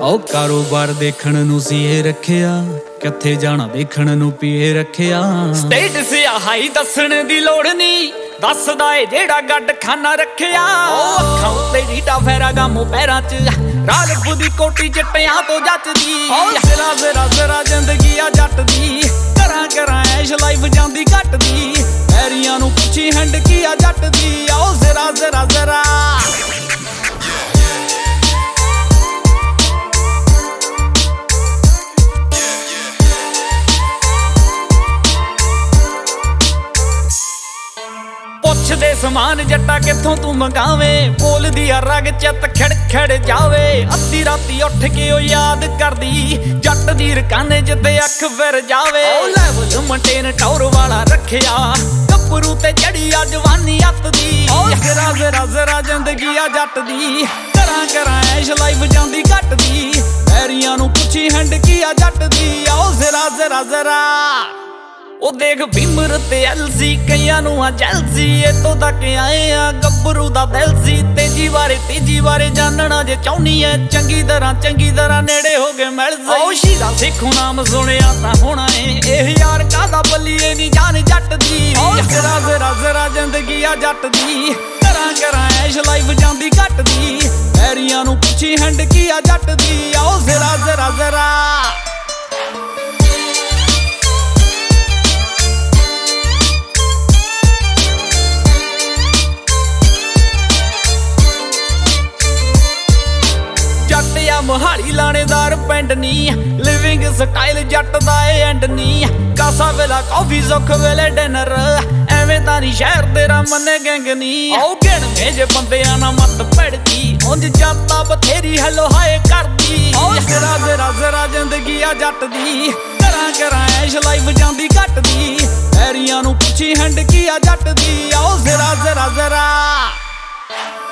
ਉਹ ਕਾਰੋਬਾਰ ਦੇਖਣ ਨੂੰ ਸੀ ਇਹ ਰੱਖਿਆ, ਕਿੱਥੇ ਜਾਣਾ ਦੇਖਣ ਨੂੰ ਪੀਏ ਰੱਖਿਆ। ਸਟੇਟਸ ਆ ਹਾਈ ਦੱਸਣ ਦੀ ਲੋੜ ਨਹੀਂ, ਦੱਸਦਾ ਏ ਜਿਹੜਾ ਗੱਡ ਖਾਨਾ ਰੱਖਿਆ। ਉਹ ਅੱਖਾਂ ਉੱਤੇ ਢੀਡਾ ਫੇਰਾ ਗਾਮੋ ਪੈਰਾਂ 'ਚ, ਰਾਲਪੂ ਦੀ ਕੋਟੀ ਚਿੱਟਿਆਂ ਤੋਂ ਜੱਚਦੀ। ਜ਼ਰਾ ਜ਼ਰਾ ਜ਼ਰਾ ਜ਼ਿੰਦਗੀ ਆ ਜੱਟ ਦੀ, ਕਰਾਂ ਕਰਾਂ ਐਸ਼ ਲਾਈਫ ਜਾਂਦੀ ਘੱਟ ਦੀ। ਪੈਰੀਆਂ ਨੂੰ ਪੁੱਛੀ ਹੰਡ ਕੀ ਆ ਜੱਟ ਦੀ, ਆਓ ਜ਼ਰਾ ਜ਼ਰਾ ਜ਼ਰਾ। ਪੁੱਛਦੇ ਸਮਾਨ ਜੱਟਾ ਕਿੱਥੋਂ ਤੂੰ ਮੰਗਾਵੇਂ, ਬੋਲਦੀ ਆ ਰਗ ਚਿੱਤ ਖੜ ਖੜ ਜਾਵੇ। ਅੱਧੀ ਰਾਤੀ ਉੱਠ ਕੇ ਉਹ ਯਾਦ ਕਰਦੀ, ਜੱਟ ਦੀ ਰਕਾਨੇ ਜਿੱਤੇ ਅੱਖ ਫਿਰ ਜਾਵੇ। ਉਹ ਲੈਵਲ ਮਟੇਨ ਟੌਰ ਵਾਲਾ ਰੱਖਿਆ, ਗੱਭਰੂ ਤੇ ਚੜੀ ਆ ਜਵਾਨੀ ਅੱਤ ਦੀ। ਜ਼ਰਾ ਜ਼ਰਾ ਜ਼ਰਾ ਜ਼ਿੰਦਗੀ ਆ ਜੱਟ ਦੀ, ਕਰਾਂ ਕਰਾਂ ਐਸ਼ ਲਾਈਫ ਜਾਂਦੀ ਘੱਟ ਦੀ। ਪੈਰੀਆਂ ਨੂੰ ਪੁੱਛੀ ਹੰਡ ਕੀ ਆ ਜੱਟ ਦੀ, ਆਓ ਜ਼ਰਾ ਜ਼ਰਾ ਜ਼ਰਾ। ਉਹ ਦੇਖ ਬਿਮਰ ਤੇ ਐਲਸੀ, ਕਈਆਂ ਨੂੰ ਆ ਜੈਲਸੀ। ਇਤੋਂ ਤੱਕ ਆਏ ਆ ਗੱਭਰੂ ਦਾ ਦਿਲ ਸੀ, ਤੀਜੀ ਵਾਰੇ ਜਾਣਨਾ ਜੇ ਚਾਹੁੰਨੀ ਐ। ਚੰਗੀ ਤਰ੍ਹਾਂ ਨੇੜੇ ਹੋ ਕੇ ਮਿਲ ਜਾ। ਉਹ ਸ਼ੀਰਾ ਸਿੱਖੂ ਨਾਮ ਸੁਣਿਆ ਤਾਂ ਹੋਣਾ ਏ, ਇਹ ਯਾਰ ਕਾਹਦਾ ਬੱਲੀਏ ਨੀ ਜਾਨ ਜੱਟ ਦੀ। ਜ਼ਰਾ ਜ਼ਰਾ ਜ਼ਰਾ ਜ਼ਿੰਦਗੀ ਆ ਜੱਟ ਦੀ, ਕਰਾਂ ਕਰਾਂ ਐਸ਼ ਲਾਈਫ ਜਾਂਦੀ ਘੱਟ ਦੀ। ਪੈਰੀਆਂ ਨੂੰ ਪੁੱਛੀ ਹੰਡ ਕੀ ਆ ਜੱਟ ਦੀ, ਆਓ ਜ਼ਰਾ ਜ਼ਰਾ ਜ਼ਰਾ। ਮੋਹਾਲੀ ਲਾਣੇਦਾਰ ਪਿੰਡ ਨੀ, ਲਿਵਿੰਗ ਸਟਾਈਲ ਜੱਟ ਦਾ ਏ ਐਂਡ ਨੀ। ਕਾਸਾ ਵੇਲਾ ਕਾਫੀ ਸੁੱਖ ਵੇਲੇ ਡਿਨਰ, ਐਵੇਂ ਤਾਂ ਨੀ ਸ਼ਹਿਰ ਤੇਰਾ ਮੰਨੇ ਗੈਂਗ ਨੀ। ਆਓ ਗਿਣਵੇਂ ਜੇ ਬੰਦਿਆਂ ਨਾਲ ਮੱਤ ਭੜਦੀ, ਉਂਝ ਜਾਤਾਂ ਬਥੇਰੀ ਹੈਲੋ ਹਾਏ ਕਰਦੀ। ਜ਼ਰਾ ਜ਼ਰਾ ਜ਼ਰਾ ਜ਼ਿੰਦਗੀ ਆ ਜੱਟ ਦੀ, ਕਰਾਂ ਕਰਾਂ ਐਸ਼ ਲਾਈਫ ਜਾਂਦੀ ਘੱਟ ਦੀ। ਪੈਰੀਆਂ ਨੂੰ ਪੁੱਛੀ ਹੰਡ ਕੀ ਆ ਜੱਟ ਦੀ, ਆਓ ਜ਼ਰਾ ਜ਼ਰਾ ਜ਼ਰਾ।